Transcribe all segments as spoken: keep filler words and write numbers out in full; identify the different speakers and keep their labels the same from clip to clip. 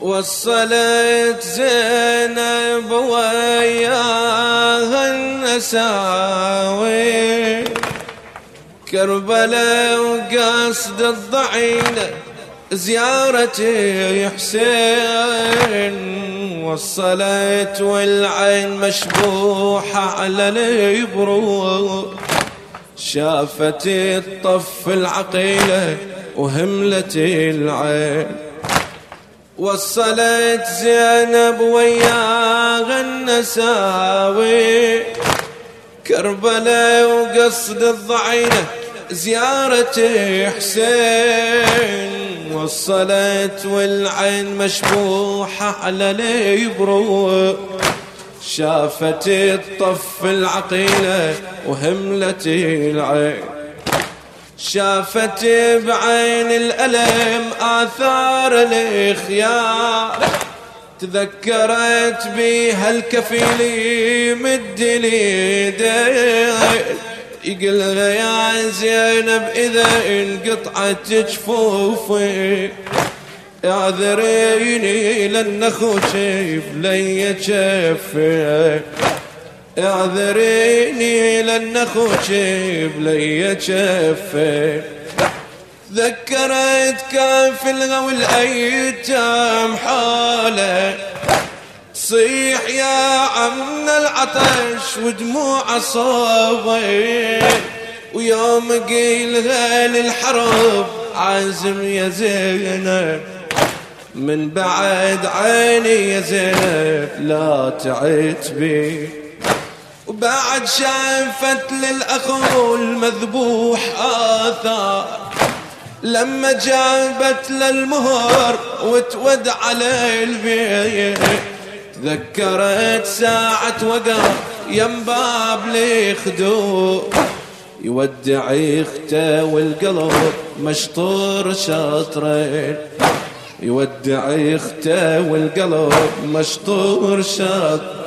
Speaker 1: وصلت زينب وياها النساوي كربلاء وقصد الضعينة زيارة حسين. وصلت والعين مشبوحة على البرود شافت الطف العقيلة وهملت العين. وصلت زينب وياها النساوي كربلاء وقصد الضعينة زيارة حسين. وصلت والعين مشبوحة على البرود شافت الطف العقيلة وهملت العين. شافت بعين الألم آثار الإخيار تذكرت بيها الكفيل يمد ليديه يقلها يا زينب إذا انقطعت جفوفي اعذريني لأن أخوشي بلي جفي اعذريني لأن أخوشي بلي جفي. ذكرت كافلها والأيتام حاله تصيح يا عمنا العطش ودموع صابي ويوم قيلها للحرب عازم يا زينب من بعد عيني يا زينب لا تعتبي. وبعد شافت للأخو المذبوح آثار لما جابت للمهر وتود على البيت تذكرت ساعة وقف يم باب ليخدو يودع اخته والقلب مشطور شاطرين يودع اخته والقلب مشطور شاطرين.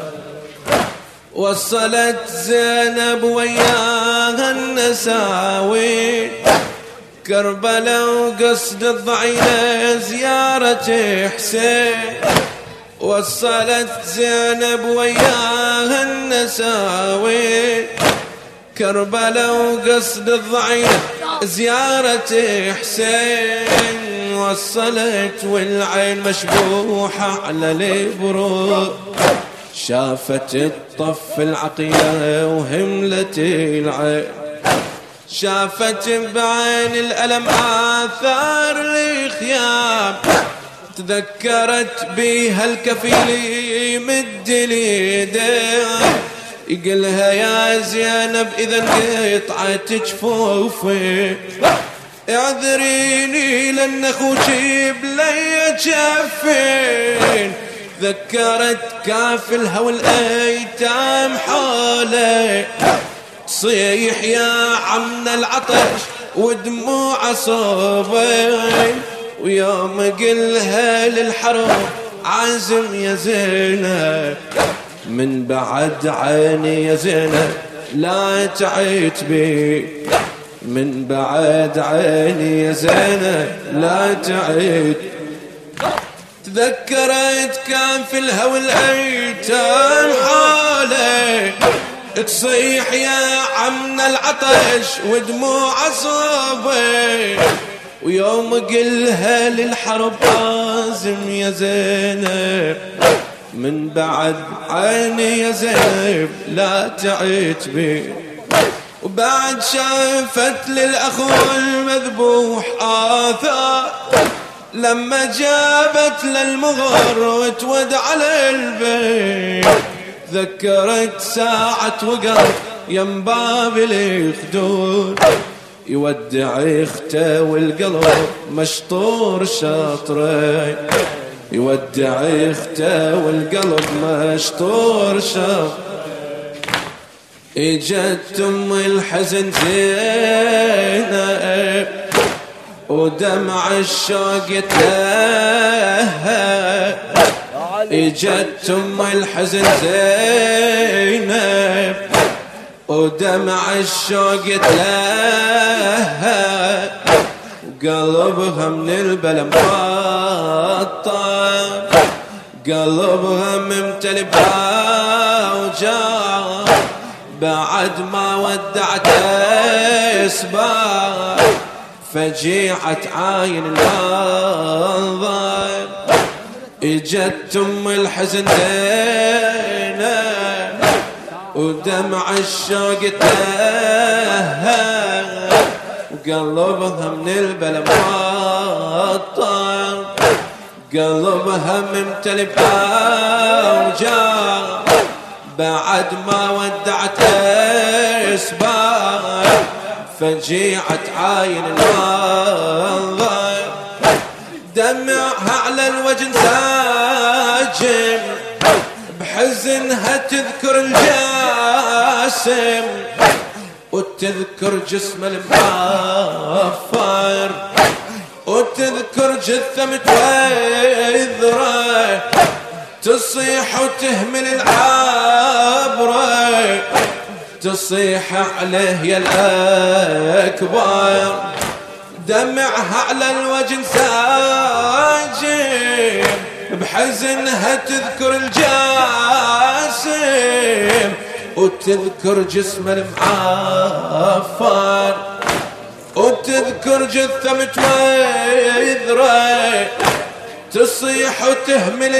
Speaker 1: وصلت زينب وياها النساوي كربلاء وقصد الضعينة زيارة حسين. وصلت زينب وياها النساوي كربلاء وقصد الضعينة زيارة حسين. وصلت والعين مشبوحة على البرود شافت الطف العقيلة وهملت العين. شافت بعين الألم آثار الخيام تذكرت بيها الكفيل يمد ليديه يقلها يا زينب إذا انقطعت جفوفي اعذريني لأن أخوشي بلي جفين. ذكرت كافلها والأيتام حاله صيح يا عمنا العطش ودموع صوبين ويوم قلها للحرب عازم يا زينب من بعد عيني يا زينب لا تعتبي من بعد عيني يا زينب لا تعتبي. تذكرت كافلها والأيتام حاله تصيح يا عمنا العطش ودموع صوبي ويوم قلها للحرب عازم يا زينب من بعد عيني يا زينب لا تعتبي. وبعد شافت للأخو المذبوح آثار لما جابت للمغر وتود على البيت ذكرت ساعة وقف يم باب الخدود يودع اخته والقلب مشطور شاطرين يودع اخته والقلب مشطور شاطرين. اجت ام الحزن زينب ودمع الشوق يتلهب اجت ام الحزن زينب ودمع الشوق يتلهب قلبها من البلا مبطل، قلبها ممتلئ بأوجاع بعد ما ودعت اسباب فجيعة عاين المنظر. اجت ام الحزن دينا ودمع الشوق تهى وقلبها من البلا مبطل، قلبها ممتلئ بأوجاع بعد ما ودعت اسباب فجيعة عاين المنظر. دمعها على الوجه ساجم بحزنها تذكر الجاسم وتذكر جسم المعفر وتذكر جثة متوذرة تصيح وتهمل العبرة تصيح عليه يا الأكبر. دمعها على الوجه ساجم بحزنها تذكر الجاسم وتذكر جسم المعفر وتذكر جثة متوذرة تصيح وتهمل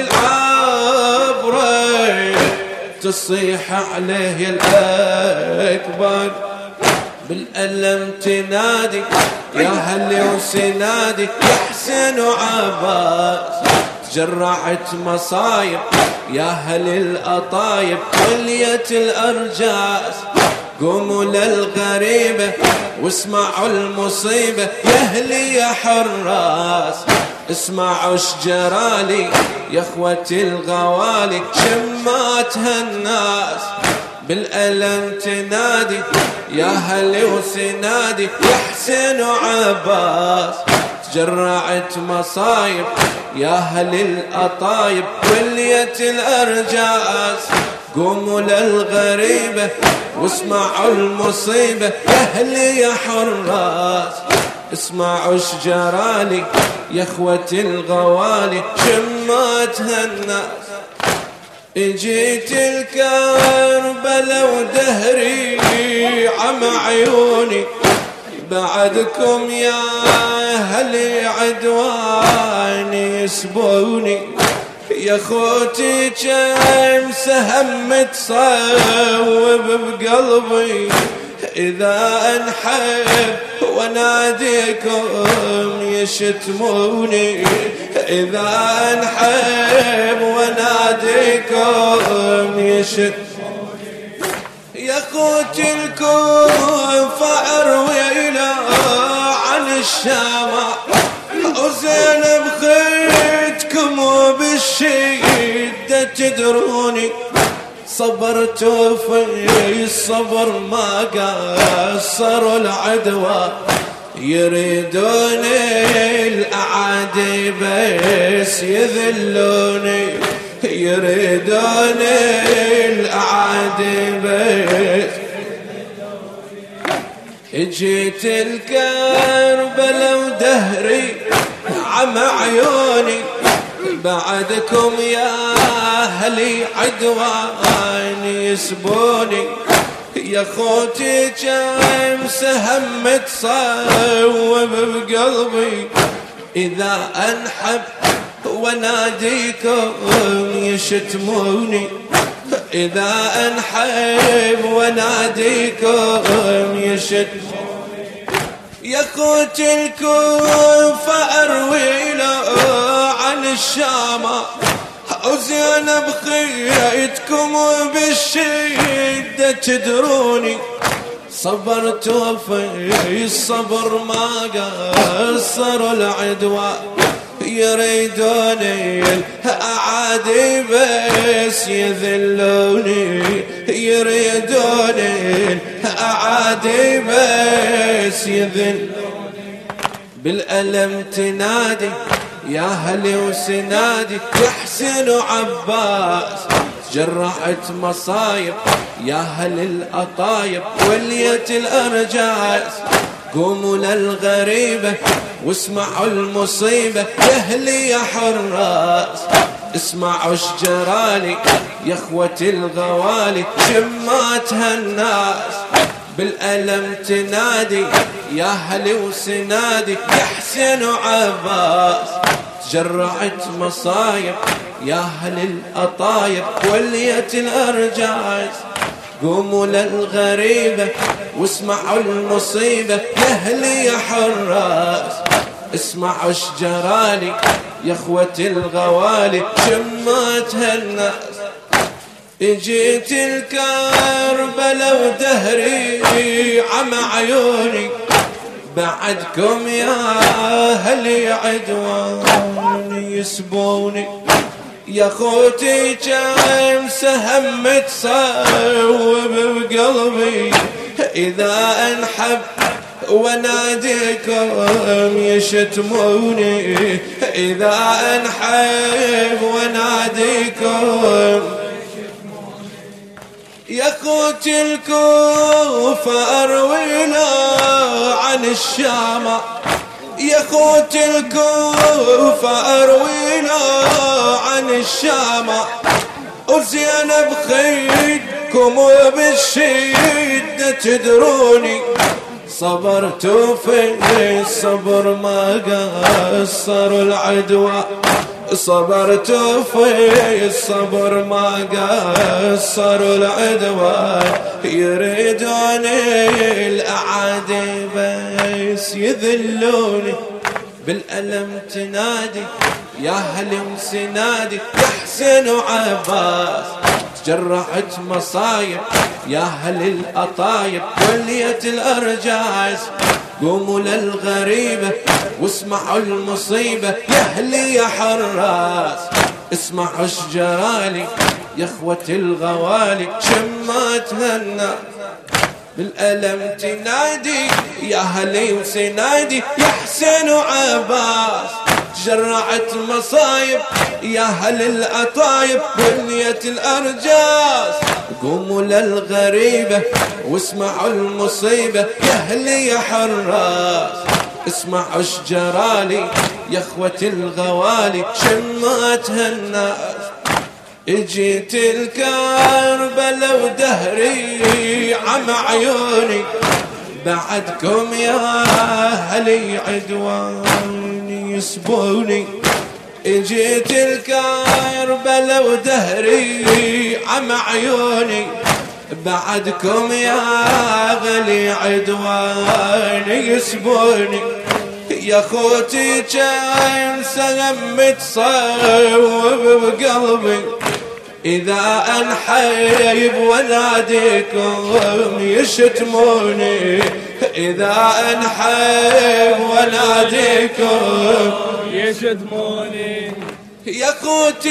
Speaker 1: العبرة تصيح عليه يا الأكبر. بالألم تنادي يا هلي وسنادي يا حسين وعباس، جرعت مصايب يا هل الأطايب وليت الأرجاس. قوموا للغريبة واسمعوا المصيبة يا أهلي يا حراس، اسمعوا شجرالي يا اخوتي الغوالي شماتها الناس. بالألم تنادي يا هلي وسنادي يا حسين وعباس، جرعت مصايب يا هل الأطايب وليت الأرجاس. قوموا للغريبة واسمعوا المصيبة يا أهلي يا حراس، اسمعوا شجرالي يا اخوتي الغوالي شماتها الناس. اجيت الكربلة ودهري عم عيوني بعدكم يا اهلي عدواني يسبوني يا خوتي كم سهم تصوب بقلبي إذا أنحب وناديكم يشتموني إذا أنحب وناديكم يشتموني يا خوتي الكوفة أروي له عن الشامع وزينب خيتكم وبالشدة تدروني صبرت في الصبر ما قصروا العدوى يريدون الأعادي بس يذلوني يريدون الأعادي بس. جيت الكربلة ودهري عم عيوني بعدكم يا أهلي عدواني يسبوني يا خوتي كم سهم تصوب بقلبي إذا أنحب وناديكم يشتموني إذا أنحب وناديكم يشتموني يا خوتي الكوفة أروي له عن الشامة وزينب خيتكم بالشدة تدروني صبرت في الصبر ما قصروا العدوى يريدون الأعادي بس يذلوني يريدون الأعادي بس يذلوني. بالألم تنادي يا هلي وسنادي يا حسين وعباس، جرحت مصايب يا هل الأطايب وليت الأرجاس. قوموا للغريبة واسمعوا المصيبة يا أهلي يا حراس، اسمعوا شجرالي يا اخوة الغوالي، شماتها الناس بالألم تنادي يا أهلي وسنادي يا حسين وعباس، جرعت مصايب يا أهل الأطايب وليت الأرجاس، قوموا للغريبة واسمعوا المصيبة يا أهلي يا حراس، اسمعوا شجرالي يا اخوة الغوالي، شماتها الناس. اجيت الكربلة ودهري عمى عيوني، بعدكم يا أهلي عدوان يسبوني، يا خوتي كم سهم متصوب بقلبي، إذا أنحب وناديكم يشتموني، إذا أنحب وناديكم يا خوت الكوفة أروينا عن الشام، يا خوت الكوفة أروينا عن الشام، وزينب خيدكم وبالشدة تدروني، صبرت في الصبر ما قصر العدوى، صبرت في الصبر ما قصر العدوى، يريدون الأعادي بس يذلوني، بالألم تنادي يا أهل وسنادي يا حسين وعباس، جرعت مصايب يا أهل الأطايب وليت الأرجاس، قوموا للغريبة واسمعوا المصيبة يا أهلي يا حراس، اسمعوا شجرالي يا اخوة الغوالي، شماتها الناس بالألم تنادي يا أهلي وسنادي يا حسين وعباس، جرعت مصايب يا أهل الأطايب بنية الأرجاس، قوموا للغريبة واسمعوا المصيبة يا أهلي يا حراس، اسمعوا شجرالي يا اخوة الغوالي، شماتها الناس. اجيت الكربلة ودهري عمى عيوني، بعدكم يا أهلي عدوان يسبوني، اجيت الكربلة ودهري عمى عيوني، بعدكم يا أهلي عدوان يسبوني، يا خوتي كان سهم متصوب بقلبي، إذا أنحب وناديكم يشتموني، إذا أنحب وناديكم
Speaker 2: يشتموني،
Speaker 1: يا خوت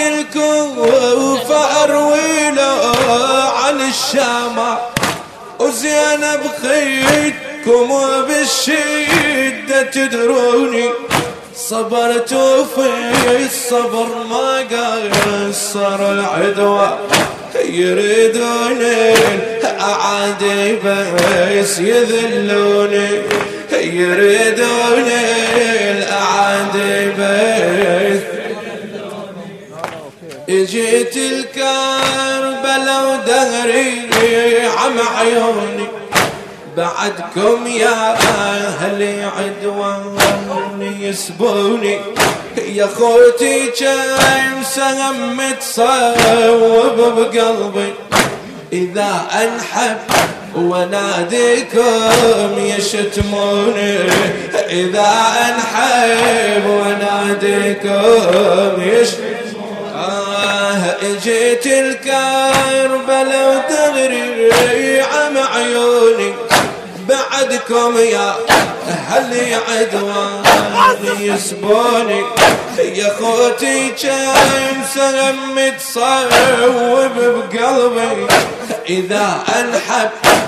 Speaker 1: الكوفة أروي له عن الشام، وزينب خيدكم بالشدة تدروني، صبرت في الصبر ما قصر العدوى، يريدون الأعادي بس يذلوني، يريدون الأعادي بس. اجيت الكربلة ودهري عمى عيوني، بعدكم يا أهلي عدوان يسبوني، يا خوتي كم سهم متصوب بقلبي، إذا أنحب وناديكم يشتموني، إذا أنحب وناديكم يشتموني. آه اجيت الكربلة وتغري عمى عيوني، بعدكم يا أهلي عدوان يسبوني، يا خوتي كم سهم متصوب بقلبي، إذا أنحب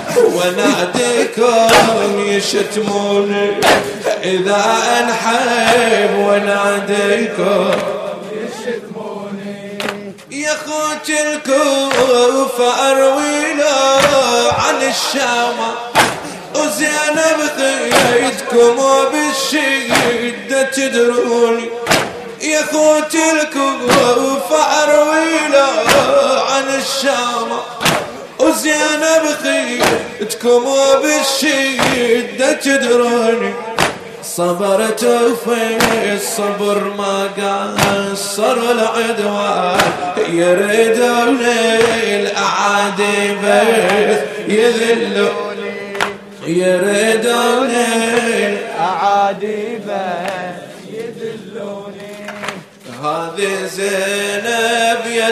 Speaker 1: وناديكم يشتموني، إذا أنحب وناديكم يشتموني، يا خوت الكوفة أروي له عن الشام، وزينب خيتكم وبالشدة تدروني يا خوتي الكوفة أروينا عن الشام وزينب خيتكم وبالشدة تدروني صبرت في الصبر ما قصر العدوان يريدون الأعادي بث يذلوني يريدون
Speaker 2: الأعادي بث يذلوني
Speaker 1: هذه زينب يا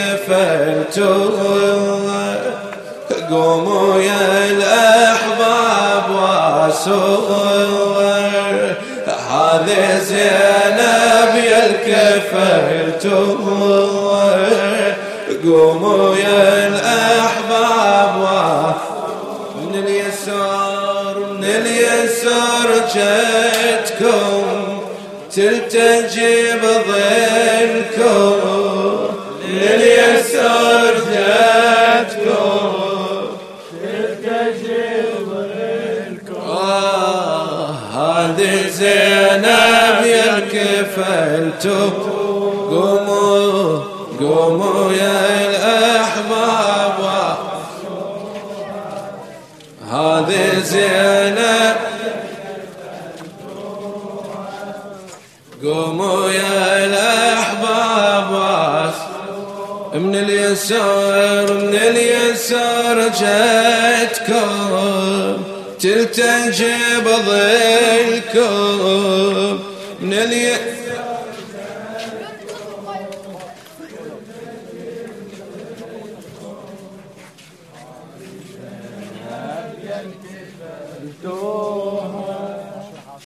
Speaker 1: الكفلتون قوموا يا الأحباب واسور هذه زينب يا الكفلتون قوموا يا الأحباب من اليسار من اليسار جتكم تلتجي بظلكم من اليسار جتكم تلتجي بظلكم آه هذه زينب يا الكفلتم قوموا قوموا يا الأحباب هذه زينب قوموا يا الأحباب من اليسار من اليسار جتكم تلتجي بظلكم من اليسار